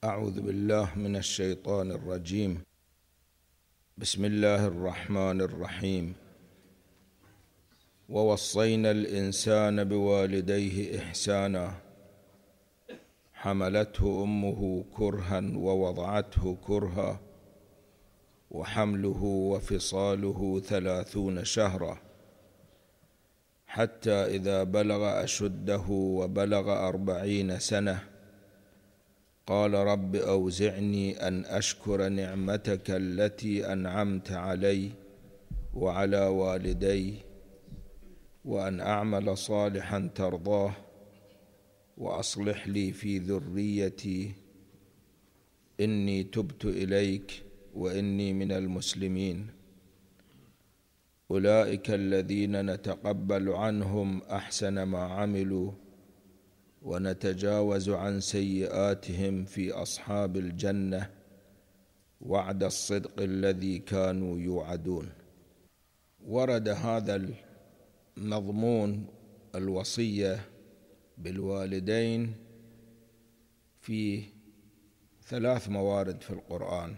أعوذ بالله من الشيطان الرجيم. بسم الله الرحمن الرحيم. ووصينا الإنسان بوالديه إحسانا حملته أمه كرها ووضعته كرها وحمله وفصاله 30 شهرا حتى إذا بلغ أشده وبلغ 40 سنة قال رب أوزعني أن أشكر نعمتك التي أنعمت علي وعلى والدي وأن أعمل صالحا ترضاه وأصلح لي في ذريتي إني تبت إليك وإني من المسلمين. أولئك الذين نتقبل عنهم أحسن ما عملوا ونتجاوز عن سيئاتهم في أصحاب الجنة وعد الصدق الذي كانوا يوعدون. ورد هذا المضمون الوصية بالوالدين في 3 موارد في القرآن،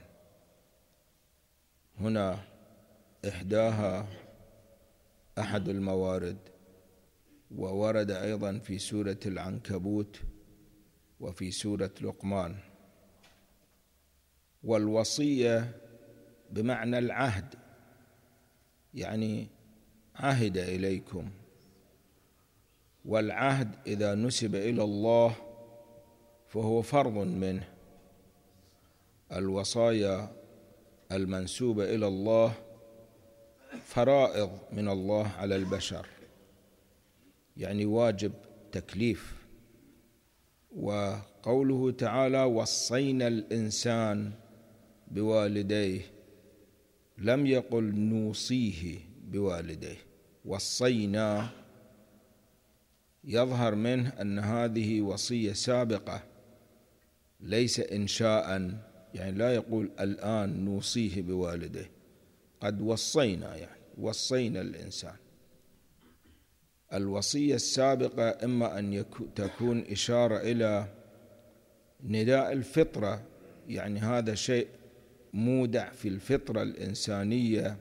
هنا إحداها أحد الموارد، وورد أيضا في سورة العنكبوت وفي سورة لقمان. والوصية بمعنى العهد، يعني عهد إليكم، والعهد إذا نسب إلى الله فهو فرض منه. الوصايا المنسوبة إلى الله فرائض من الله على البشر، يعني واجب تكليف. وقوله تعالى وصينا الإنسان بوالديه لم يقل نوصيه بوالديه، وصينا، يظهر منه أن هذه وصية سابقة ليس إنشاء، يعني لا يقول الآن نوصيه بوالديه، قد وصينا، يعني وصينا الإنسان. الوصية السابقة إما أن تكون إشارة إلى نداء الفطرة، يعني هذا شيء مودع في الفطرة الإنسانية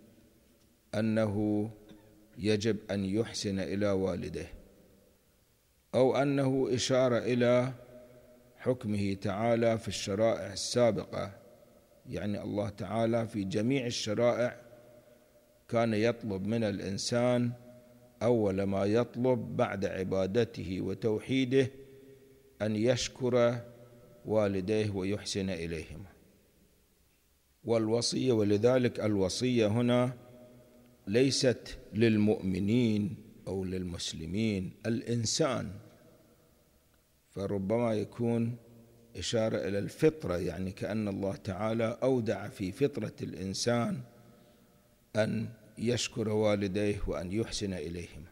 أنه يجب أن يحسن إلى والده، أو أنه إشارة إلى حكمه تعالى في الشرائع السابقة، يعني الله تعالى في جميع الشرائع كان يطلب من الإنسان أول ما يطلب بعد عبادته وتوحيده أن يشكر والديه ويحسن إليهما. والوصية، ولذلك الوصية هنا ليست للمؤمنين أو للمسلمين، الإنسان، فربما يكون إشارة إلى الفطرة، يعني كأن الله تعالى أودع في فطرة الإنسان أن يشكر والديه وأن يحسن إليهما.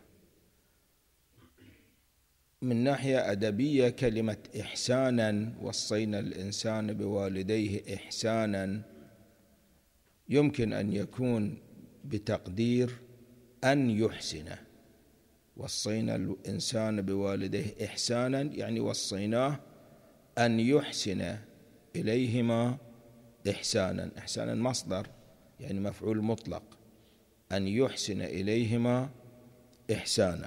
من ناحية أدبية كلمة إحسانا، وصينا الإنسان بوالديه إحسانا، يمكن أن يكون بتقدير أن يحسن. وصينا الإنسان بوالديه إحسانا يعني وصيناه أن يحسن إليهما إحسانا. إحسانا مصدر يعني مفعول مطلق، أن يحسن إليهما إحسانا.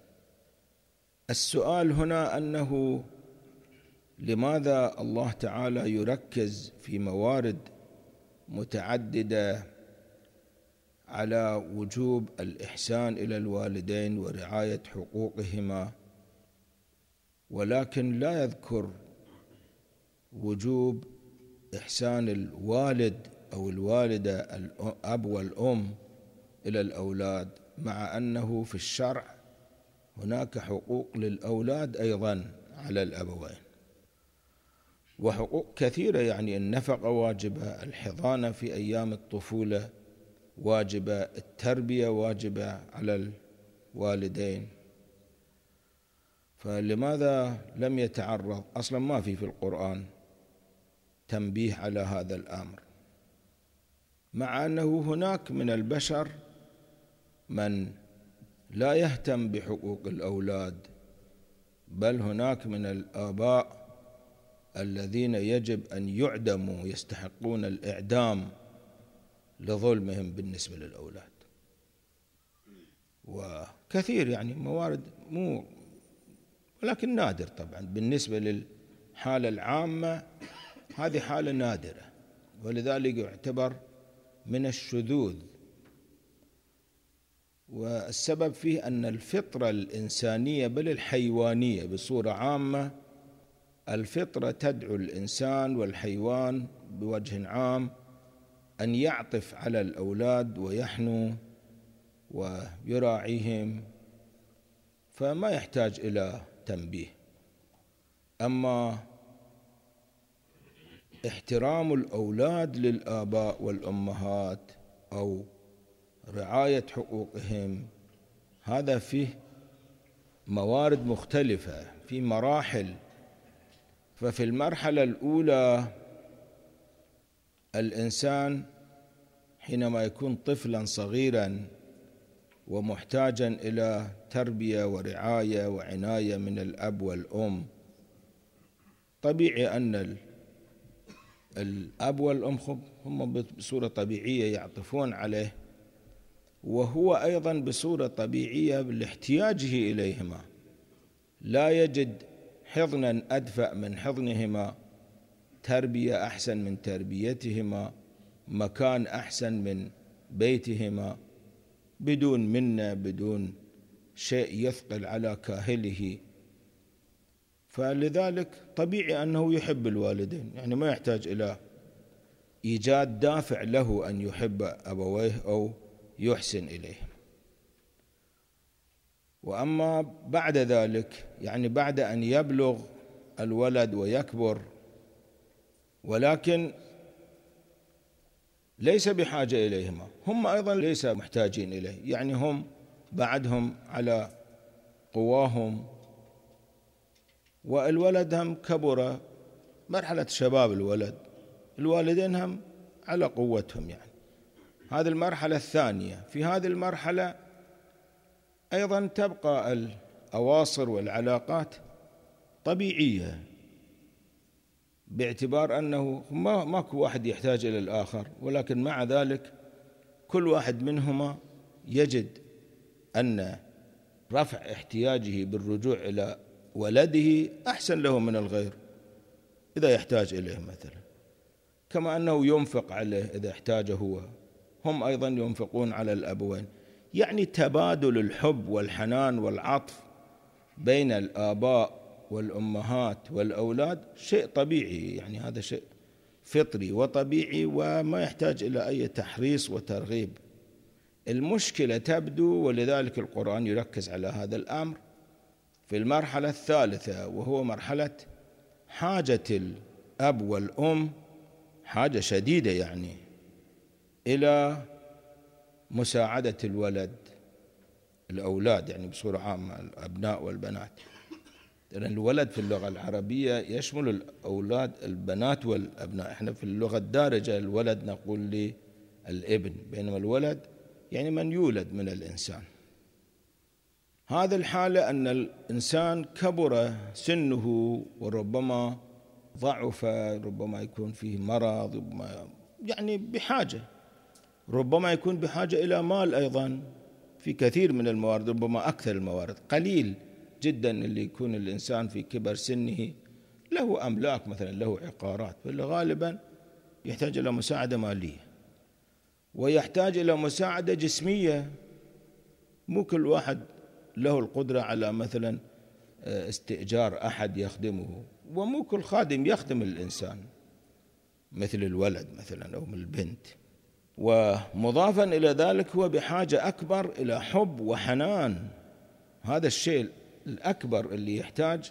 السؤال هنا أنه لماذا الله تعالى يركز في موارد متعددة على وجوب الإحسان إلى الوالدين ورعاية حقوقهما، ولكن لا يذكر وجوب إحسان الوالد أو الوالدة، الأب والأم، إلى الأولاد، مع أنه في الشرع هناك حقوق للأولاد أيضا على الأبوين، وحقوق كثيرة، يعني النفقة واجبة، الحضانة في أيام الطفولة واجبة، التربية واجبة على الوالدين. فلماذا لم يتعرض؟ أصلا ما في القرآن تنبيه على هذا الأمر، مع أنه هناك من البشر من لا يهتم بحقوق الأولاد، بل هناك من الآباء الذين يجب أن يعدموا يستحقون الإعدام لظلمهم بالنسبة للأولاد. وكثير يعني موارد مو، ولكن نادر طبعا بالنسبة للحالة العامة، هذه حالة نادرة، ولذلك يعتبر من الشذوذ. والسبب فيه أن الفطرة الإنسانية بل الحيوانية بصورة عامة، الفطرة تدعو الإنسان والحيوان بوجه عام أن يعطف على الأولاد ويحنو ويراعيهم، فما يحتاج إلى تنبيه. أما احترام الأولاد للآباء والأمهات أو رعاية حقوقهم، هذا فيه موارد مختلفة، في مراحل. ففي المرحلة الأولى الإنسان حينما يكون طفلا صغيرا ومحتاجا إلى تربية ورعاية وعناية من الأب والأم، طبيعي أن الأب والأم هم بصورة طبيعية يعطفون عليه، وهو أيضا بصورة طبيعية لاحتياجه إليهما لا يجد حضنا أدفأ من حضنهما، تربية أحسن من تربيتهما، مكان أحسن من بيتهما، بدون منة، بدون شيء يثقل على كاهله. فلذلك طبيعي أنه يحب الوالدين، يعني ما يحتاج إلى إيجاد دافع له أن يحب أبويه أو يحسن إليهم. وأما بعد ذلك، يعني بعد أن يبلغ الولد ويكبر ولكن ليس بحاجة إليهما، هم أيضا ليس محتاجين إليه، يعني هم بعدهم على قواهم، والولد هم كبر، مرحلة شباب الوالدين هم على قوتهم، يعني هذه المرحلة الثانية. في هذه المرحلة أيضا تبقى الأواصر والعلاقات طبيعية، باعتبار أنه ماكو واحد يحتاج إلى الآخر، ولكن مع ذلك كل واحد منهما يجد أن رفع احتياجه بالرجوع إلى ولده أحسن له من الغير إذا يحتاج إليه مثلا، كما أنه ينفق عليه إذا احتاجه هو، هم أيضا ينفقون على الأبوين. يعني تبادل الحب والحنان والعطف بين الآباء والأمهات والأولاد شيء طبيعي، يعني هذا شيء فطري وطبيعي وما يحتاج إلى أي تحريص وترغيب. المشكلة تبدو، ولذلك القرآن يركز على هذا الأمر في المرحلة الثالثة، وهو مرحلة حاجة الأب والأم، حاجة شديدة يعني إلى مساعدة الأولاد يعني بصورة عامة، الأبناء والبنات. لأن الولد في اللغة العربية يشمل الأولاد البنات والأبناء. احنا في اللغة الدارجة الولد نقول للابن، بينما الولد يعني من يولد من الإنسان. هذا الحالة أن الإنسان كبر سنه وربما ضعف، ربما يكون فيه مرض، ربما يعني بحاجة، ربما يكون بحاجة إلى مال أيضا في كثير من الموارد، ربما أكثر الموارد. قليل جدا اللي يكون الإنسان في كبر سنه له أملاك مثلا، له عقارات، ولا غالبا يحتاج إلى مساعدة مالية ويحتاج إلى مساعدة جسمية. مو كل واحد له القدرة على مثلا استئجار أحد يخدمه، ومو كل خادم يخدم الإنسان مثل الولد مثلا أو البنت. ومضافا إلى ذلك هو بحاجة أكبر إلى حب وحنان. هذا الشيء الأكبر اللي يحتاج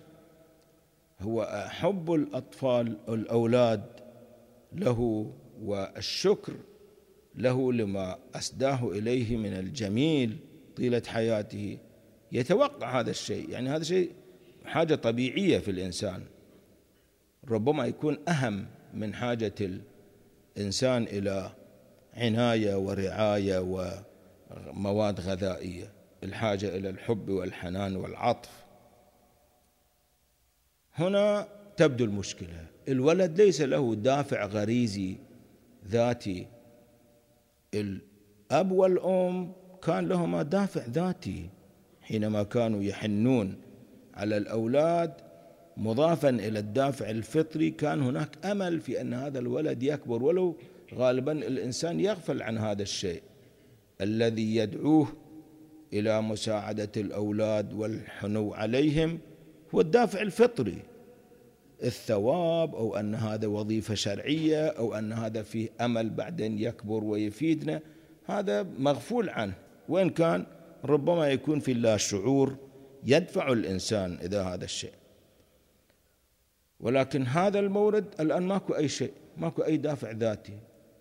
هو حب الأطفال الأولاد له، والشكر له لما أسداه إليه من الجميل طيلة حياته. يتوقع هذا الشيء، يعني هذا شيء حاجة طبيعية في الإنسان، ربما يكون أهم من حاجة الإنسان إلى عناية ورعاية ومواد غذائية، الحاجة إلى الحب والحنان والعطف. هنا تبدو المشكلة، الولد ليس له دافع غريزي ذاتي، الأب والأم كان لهما دافع ذاتي حينما كانوا يحنون على الأولاد، مضافا إلى الدافع الفطري كان هناك أمل في أن هذا الولد يكبر، ولو غالبا الإنسان يغفل عن هذا الشيء الذي يدعوه إلى مساعدة الأولاد والحنو عليهم، هو الدافع الفطري، الثواب، أو أن هذا وظيفة شرعية، أو أن هذا فيه أمل بعدين يكبر ويفيدنا، هذا مغفول عنه، وإن كان ربما يكون في لا شعور يدفع الإنسان إذا هذا الشيء. ولكن هذا المورد الآن ماكو أي شيء، ماكو أي دافع ذاتي.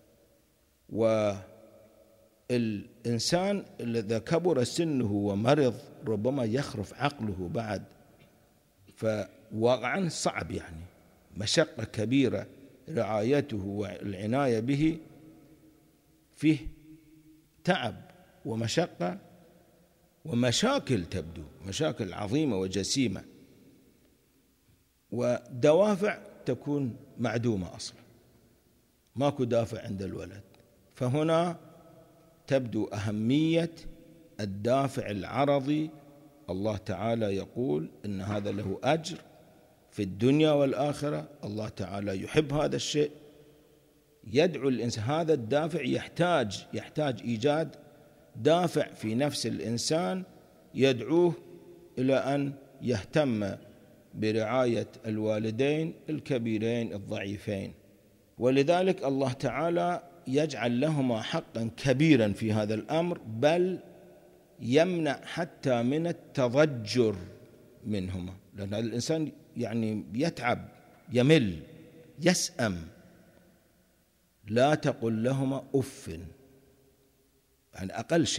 والإنسان إذا كبر سنه ومرض ربما يخرف عقله بعد، فواقعا صعب، يعني مشقة كبيرة رعايته والعناية به، فيه تعب ومشقة ومشاكل، تبدو مشاكل عظيمة وجسيمة، ودوافع تكون معدومة أصلا، ماكو دافع عند الولد. فهنا تبدو أهمية الدافع العرضي. الله تعالى يقول إن هذا له أجر في الدنيا والآخرة، الله تعالى يحب هذا الشيء، يدعو الإنسان. هذا الدافع يحتاج إيجاد دافع في نفس الإنسان يدعوه إلى أن يهتم برعاية الوالدين الكبيرين الضعيفين. ولذلك الله تعالى يجعل لهما حقا كبيرا في هذا الأمر، بل يمنع حتى من التضجر منهما، لأن الإنسان يعني يتعب، يمل، يسأم. لا تقل لهما أف، يعني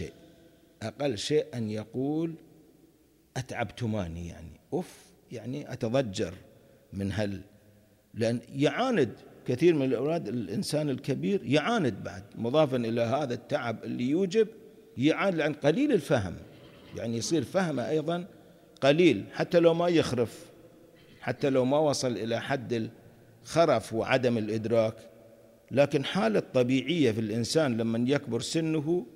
أقل شيء أن يقول أتعبتماني، يعني أف، يعني أتضجر من لأن يعاند كثير من الأولاد، الإنسان الكبير يعاند بعد، مضافا إلى هذا التعب اللي يوجب يعاند عن قليل الفهم، يعني يصير فهمه أيضا قليل، حتى لو ما يخرف، حتى لو ما وصل إلى حد الخرف وعدم الإدراك، لكن حالة طبيعية في الإنسان لما يكبر سنه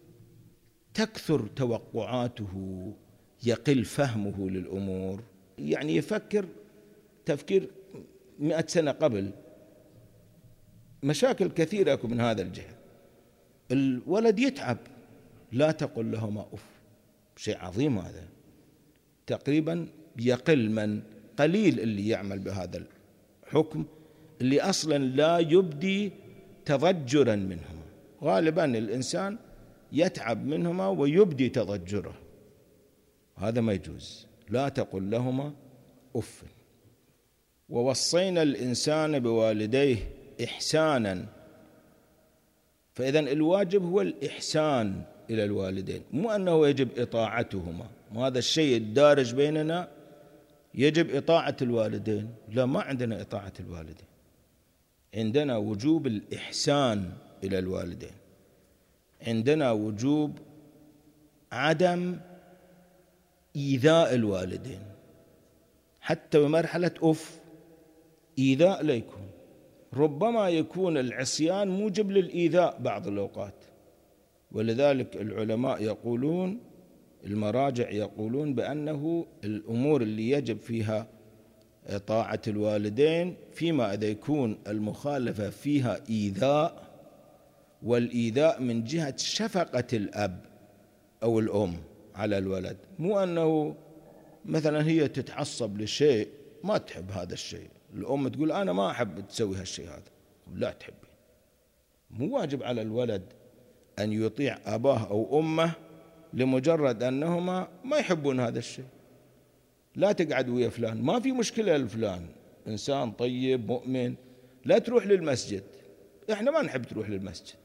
تكثر توقعاته، يقل فهمه للأمور، يعني يفكر تفكير 100 سنة قبل. مشاكل كثيرة من هذا الجهة. الولد يتعب، لا تقل لهما أف، شيء عظيم هذا. تقريبا يقل من قليل اللي يعمل بهذا الحكم، اللي أصلا لا يبدي تضجرا منهما. غالبا الإنسان يتعب منهما ويبدي تضجره، هذا ما يجوز. لا تقل لهما أف. ووصينا الإنسان بوالديه إحسانا، فإذا الواجب هو الإحسان إلى الوالدين، مو أنه يجب إطاعتهما، وهذا الشيء الدارج بيننا، يجب إطاعة الوالدين. لا، ما عندنا إطاعة الوالدين، عندنا وجوب الإحسان إلى الوالدين، عندنا وجوب عدم إيذاء الوالدين، حتى بمرحلة أف إيذاء لا يكون. ربما يكون العصيان موجب للإيذاء بعض الأوقات، ولذلك العلماء يقولون، المراجع يقولون بأنه الأمور اللي يجب فيها طاعة الوالدين فيما إذا يكون المخالفة فيها إيذاء، والإيذاء من جهة شفقة الأب أو الأم على الولد، مو أنه مثلا هي تتعصب لشيء ما تحب هذا الشيء، الأم تقول أنا ما أحب تسوي هالشيء هذا، لا تحبي. مو واجب على الولد أن يطيع أباه أو أمه لمجرد أنهما ما يحبون هذا الشيء. لا تقعد ويا فلان، ما في مشكلة لفلان، إنسان طيب مؤمن، لا تروح للمسجد، إحنا ما نحب تروح للمسجد.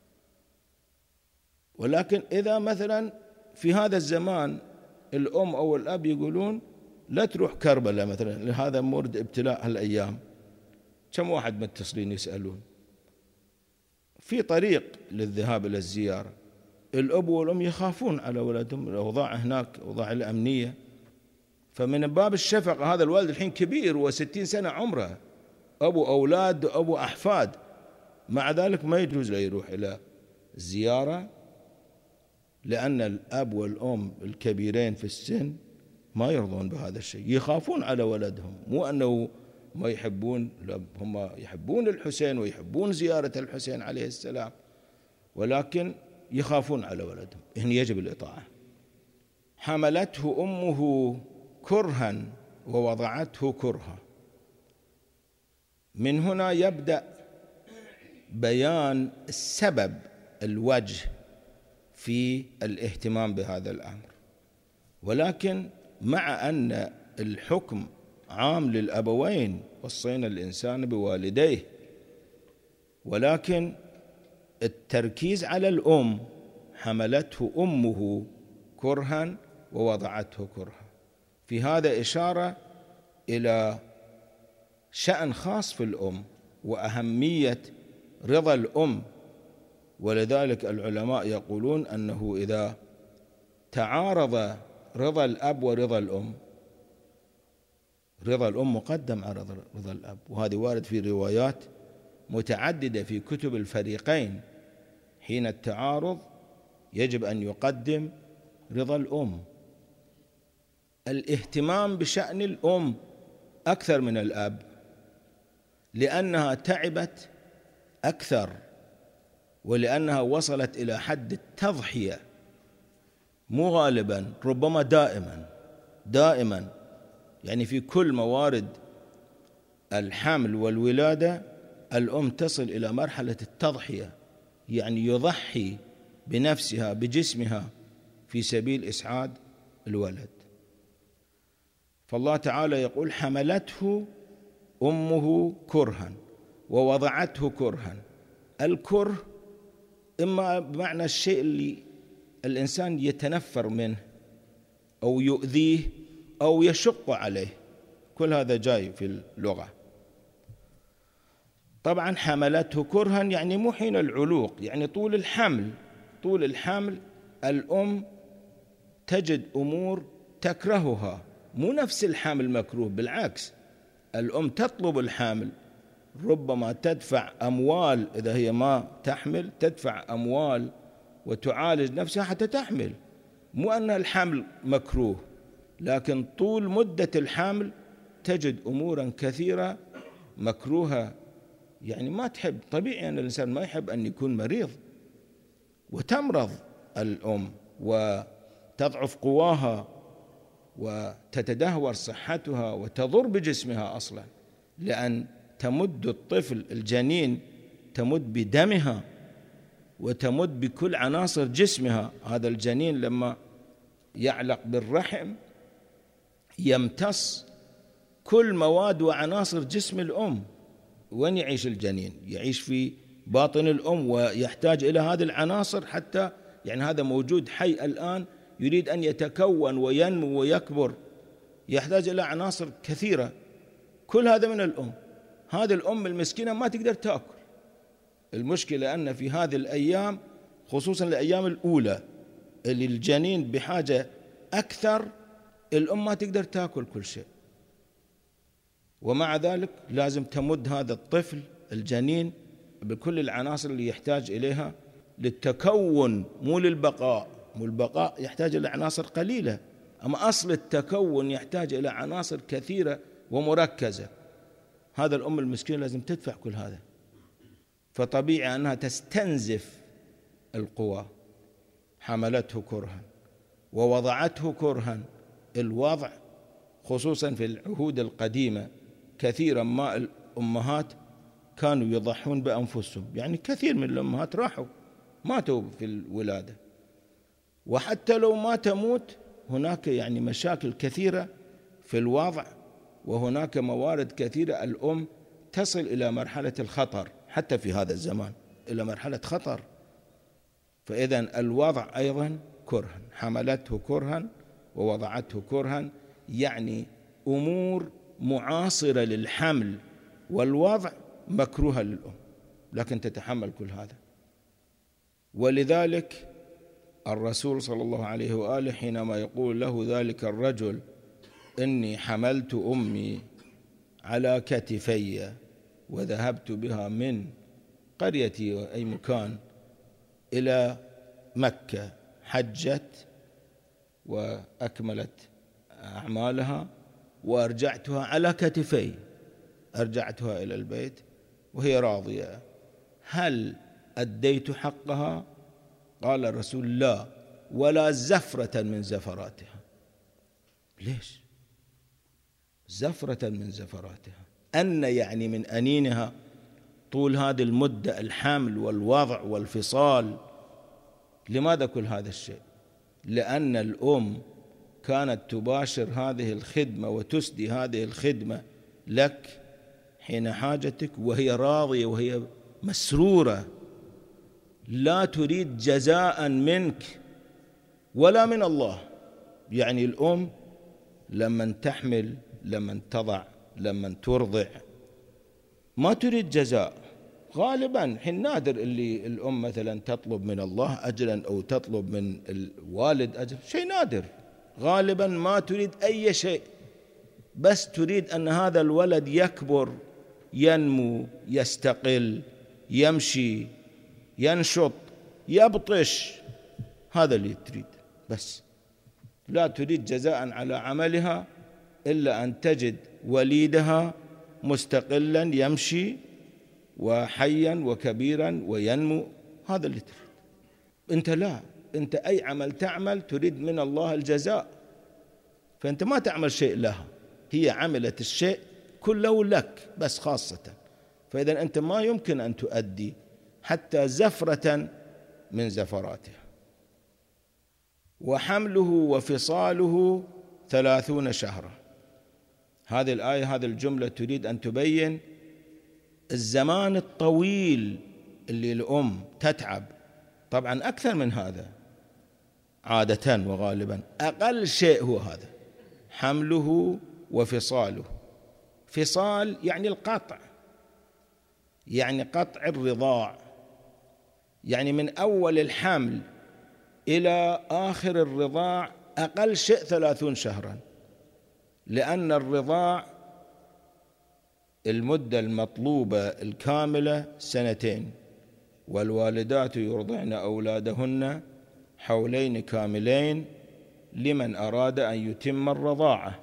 ولكن إذا مثلا في هذا الزمان الأم أو الأب يقولون لا تروح كربلاء مثلا، لهذا مورد ابتلاء هالأيام، كم واحد متصلين يسألون في طريق للذهاب إلى الزيارة، الأب والأم يخافون على أولادهم، الأوضاع هناك أوضاع الأمنية، فمن باب الشفقة، هذا الوالد الحين كبير و60 سنة عمره، أبو أولاد وأبو أحفاد، مع ذلك ما يجوز له يروح إلى الزيارة، لأن الأب والأم الكبيرين في السن ما يرضون بهذا الشيء، يخافون على ولدهم. مو أنه ما يحبون، هم يحبون الحسين ويحبون زيارة الحسين عليه السلام، ولكن يخافون على ولدهم، هنا يجب الإطاعة. حملته أمه كرها ووضعته كرها. من هنا يبدأ بيان السبب، الوجه في الاهتمام بهذا الأمر، ولكن مع أن الحكم عام للأبوين، وصينا الإنسان بوالديه، ولكن التركيز على الأم، حملته أمه كرها ووضعته كرها، في هذا إشارة إلى شأن خاص في الأم وأهمية رضا الأم. ولذلك العلماء يقولون أنه إذا تعارض رضا الأب ورضا الأم، رضا الأم مقدم على رضا الأب، وهذه وارد في روايات متعددة في كتب الفريقين. حين التعارض يجب أن يقدم رضا الأم. الاهتمام بشأن الأم أكثر من الأب، لأنها تعبت أكثر، ولأنها وصلت إلى حد التضحية، مو غالبا، ربما دائما، يعني في كل موارد الحمل والولادة الأم تصل إلى مرحلة التضحية، يعني يضحي بنفسها بجسمها في سبيل إسعاد الولد. فالله تعالى يقول حملته أمه كرها ووضعته كرها. الكره إما بمعنى الشيء اللي الإنسان يتنفر منه أو يؤذيه أو يشق عليه، كل هذا جاي في اللغة. طبعا حملته كرها يعني مو حين العلوق، يعني طول الحمل الأم تجد أمور تكرهها، مو نفس الحمل مكروه، بالعكس الأم تطلب الحمل، ربما تدفع أموال، إذا هي ما تحمل تدفع أموال وتعالج نفسها حتى تحمل. مو أن الحمل مكروه، لكن طول مدة الحمل تجد أمورا كثيرة مكروهة، يعني ما تحب، طبيعي أن الإنسان ما يحب أن يكون مريض، وتمرض الأم وتضعف قواها وتتدهور صحتها وتضر بجسمها أصلا، لأن تمد الطفل الجنين تمد بدمها وتمد بكل عناصر جسمها. هذا الجنين لما يعلق بالرحم يمتص كل مواد وعناصر جسم الأم. وين يعيش الجنين؟ يعيش في باطن الأم، ويحتاج إلى هذه العناصر حتى، يعني هذا موجود حي الآن يريد أن يتكون وينمو ويكبر، يحتاج إلى عناصر كثيرة، كل هذا من الأم. هذه الأم المسكينة ما تقدر تأكل. المشكلة أن في هذه الأيام، خصوصا الأيام الأولى اللي الجنين بحاجة أكثر، الأم ما تقدر تأكل كل شيء، ومع ذلك لازم تمد هذا الطفل الجنين بكل العناصر اللي يحتاج إليها للتكون، مو للبقاء. مو البقاء يحتاج إلى عناصر قليلة، أما أصل التكون يحتاج إلى عناصر كثيرة ومركزة. هذا الأم المسكين لازم تدفع كل هذا، فطبيعي أنها تستنزف القوى. حملته كرها ووضعته كرها. الوضع خصوصا في العهود القديمة كثيرا ما الأمهات كانوا يضحون بأنفسهم، يعني كثير من الأمهات ماتوا في الولادة، وحتى لو ما تموت هناك يعني مشاكل كثيرة في الوضع، وهناك موارد كثيرة الأم تصل إلى مرحلة الخطر، حتى في هذا الزمان إلى مرحلة خطر. فإذن الوضع أيضا كرها، حملته كرها ووضعته كرها، يعني أمور معاصرة للحمل والوضع مكروهة للأم، لكن تتحمل كل هذا. ولذلك الرسول صلى الله عليه وآله حينما يقول له ذلك الرجل إني حملت أمي على كتفي، وذهبت بها من قريتي أي مكان إلى مكة، حجت وأكملت أعمالها وأرجعتها على كتفي، أرجعتها إلى البيت وهي راضية، هل أديت حقها؟ قال الرسول: لا، ولا زفرة من زفراتها. ليش؟ زفرة من زفراتها، أن يعني من أنينها طول هذه المدة، الحمل والوضع والفصال. لماذا كل هذا الشيء؟ لأن الأم كانت تباشر هذه الخدمة وتسدي هذه الخدمة لك حين حاجتك وهي راضية وهي مسرورة، لا تريد جزاء منك ولا من الله. يعني الأم لما تحمل، لما تضع، لما ترضع، ما تريد جزاء غالبا. حين نادر اللي الأم مثلا تطلب من الله أجرا أو تطلب من الوالد أجر، شيء نادر. غالبا ما تريد أي شيء، بس تريد أن هذا الولد يكبر، ينمو، يستقل، يمشي، ينشط، يبطش، هذا اللي تريد. بس لا تريد جزاء على عملها إلا أن تجد وليدها مستقلا يمشي وحيا وكبيرا وينمو، هذا اللي تريد. أنت لا، أنت أي عمل تعمل تريد من الله الجزاء، فأنت ما تعمل شيء لها، هي عملت الشيء كله لك بس خاصة. فإذا أنت ما يمكن أن تؤدي حتى زفرة من زفراتها. وحمله وفصاله 30 شهرا. هذه الآية، هذه الجملة تريد أن تبين الزمان الطويل اللي الأم تتعب. طبعا أكثر من هذا عادة وغالبا، أقل شيء هو هذا، حمله وفصاله. فصال يعني القطع، يعني قطع الرضاع، يعني من أول الحمل إلى آخر الرضاع أقل شيء 30 شهرا، لأن الرضاع المدة المطلوبة الكاملة 2 والوالدات يرضعن أولادهن حولين كاملين لمن أراد أن يتم الرضاعة.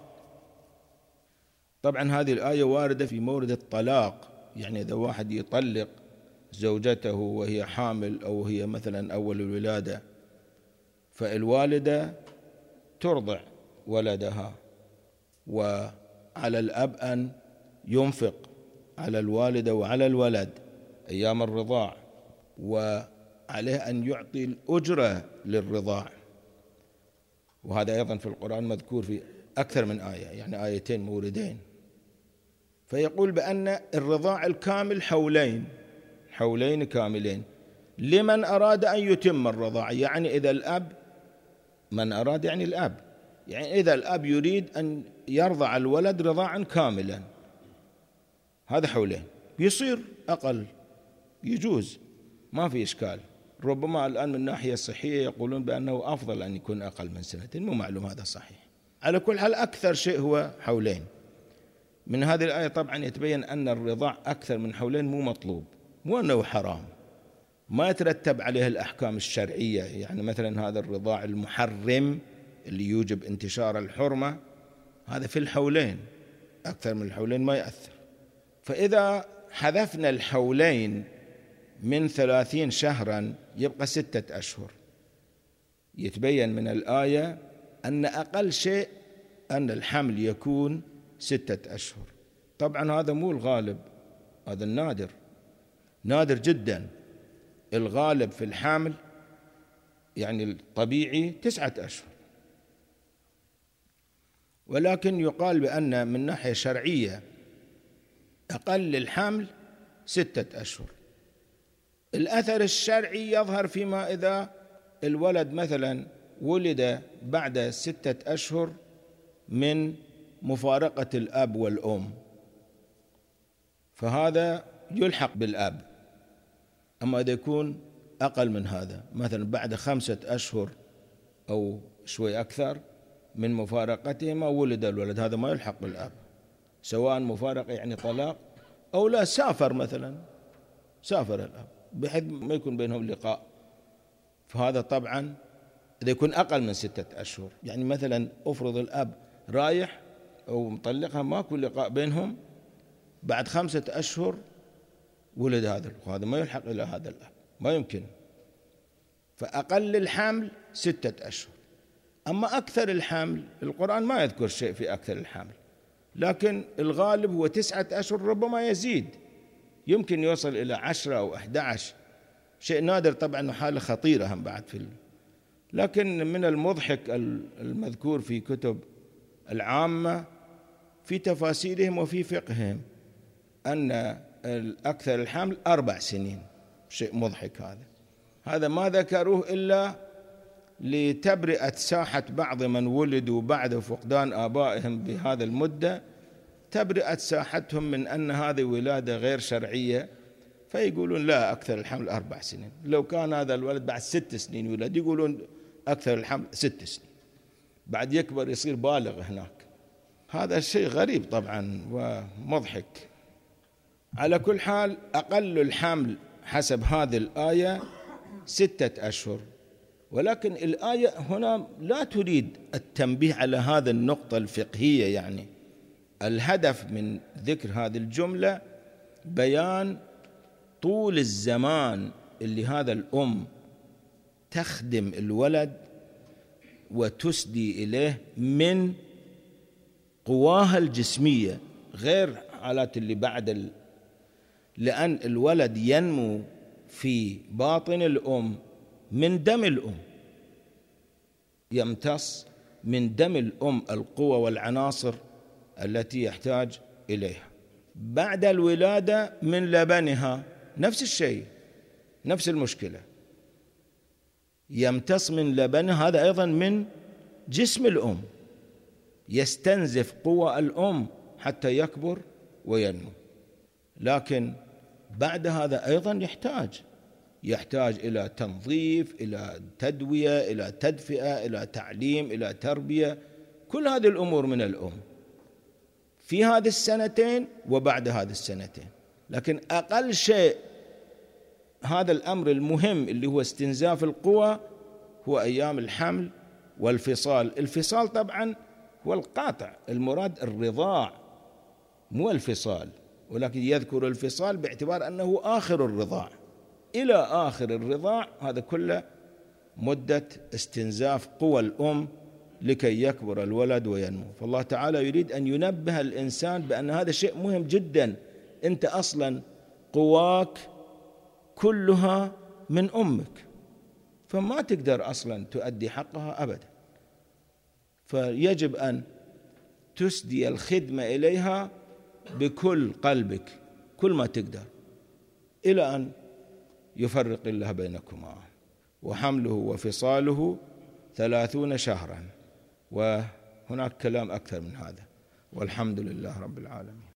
طبعا هذه الآية واردة في مورد الطلاق، يعني إذا واحد يطلق زوجته وهي حامل أو هي مثلا أول الولادة، فالوالدة ترضع ولدها، وعلى الأب أن ينفق على الوالدة وعلى الولد أيام الرضاع، وعليه أن يعطي الأجرة للرضاع. وهذا أيضا في القرآن مذكور في أكثر من آية، يعني آيتين موردين. فيقول بأن الرضاع الكامل حولين كاملين لمن أراد أن يتم الرضاعة. يعني إذا الأب، من أراد يعني الأب، يعني إذا الأب يريد أن يرضع الولد رضاعا كاملا، هذا حولين، يصير أقل، يجوز، ما في إشكال. ربما الآن من الناحية الصحية يقولون بأنه أفضل أن يكون أقل من 2، مو معلوم هذا صحيح. على كل حال أكثر شيء هو حولين. من هذه الآية طبعا يتبين أن الرضاع أكثر من حولين مو مطلوب، مو أنه حرام، ما يترتب عليه الأحكام الشرعية. يعني مثلا هذا الرضاع المحرم اللي يوجب انتشار الحرمة، هذا في الحولين، أكثر من الحولين ما يأثر. فإذا حذفنا الحولين من 30 شهرا يبقى 6 أشهر. يتبين من الآية أن أقل شيء أن الحمل يكون 6 أشهر. طبعا هذا مو الغالب، هذا النادر، نادر جدا. الغالب في الحمل يعني الطبيعي 9 أشهر، ولكن يقال بأن من ناحية شرعية أقل الحمل 6 أشهر. الأثر الشرعي يظهر فيما إذا الولد مثلا ولد بعد 6 أشهر من مفارقة الأب والأم، فهذا يلحق بالأب. أما إذا يكون أقل من هذا، مثلا بعد 5 أشهر أو شوي أكثر من مفارقتهما ولد الولد، هذا ما يلحق بالأب، سواء مفارقة يعني طلاق أو لا سافر مثلا، سافر الأب بحيث ما يكون بينهم لقاء، فهذا طبعا إذا يكون أقل من 6 أشهر. يعني مثلا أفرض الأب رايح أو مطلقها، ماكو لقاء بينهم، بعد 5 أشهر ولد هذا ما يلحق إلى هذا الأب، ما يمكن. فأقل الحمل 6 أشهر. أما أكثر الحمل، القرآن ما يذكر شيء في أكثر الحمل، لكن الغالب هو 9 أشهر، ربما يزيد، يمكن يوصل إلى 10 أو 11، شيء نادر طبعا وحالة خطيرة هم بعد لكن من المضحك المذكور في كتب العامة في تفاسيرهم وفي فقههم أن الأكثر الحمل 4 سنين، شيء مضحك. هذا ما ذكروه إلا لتبرئة ساحة بعض من ولدوا بعد فقدان آبائهم بهذا المدة، تبرئة ساحتهم من أن هذه ولادة غير شرعية، فيقولون لا، أكثر الحمل 4 سنين. لو كان هذا الولد بعد 6 سنين ولد، يقولون أكثر الحمل 6 سنين، بعد يكبر يصير بالغ هناك. هذا الشيء غريب طبعا ومضحك. على كل حال، أقل الحمل حسب هذه الآية 6 أشهر، ولكن الآية هنا لا تريد التنبيه على هذا النقطة الفقهية. يعني الهدف من ذكر هذه الجملة بيان طول الزمان اللي هذا الأم تخدم الولد وتسدي إليه من قواها الجسمية، غير حالات اللي بعد لأن الولد ينمو في باطن الأم من دم الأم، يمتص من دم الأم القوة والعناصر التي يحتاج إليها. بعد الولادة من لبنها نفس الشيء، نفس المشكلة، يمتص من لبنها، هذا أيضا من جسم الأم، يستنزف قوة الأم حتى يكبر وينمو. لكن بعد هذا أيضا يحتاج إلى تنظيف، إلى تدوية، إلى تدفئة، إلى تعليم، إلى تربية، كل هذه الأمور من الأم في هذه السنتين وبعد هذه السنتين. لكن أقل شيء هذا الأمر المهم اللي هو استنزاف القوى هو أيام الحمل والفصال. الفصال طبعا هو القاطع، المراد الرضاع مو الفصال، ولكن يذكر الفصال باعتبار أنه آخر الرضاع، إلى آخر الرضاع، هذا كله مدة استنزاف قوى الأم لكي يكبر الولد وينمو. فالله تعالى يريد أن ينبه الإنسان بأن هذا شيء مهم جدا. أنت أصلا قواك كلها من أمك، فما تقدر أصلا تؤدي حقها أبدا، فيجب أن تسدي الخدمة إليها بكل قلبك، كل ما تقدر، إلى أن يفرق الله بينكما. وحمله وفصاله 30 شهرا، وهناك كلام أكثر من هذا، والحمد لله رب العالمين.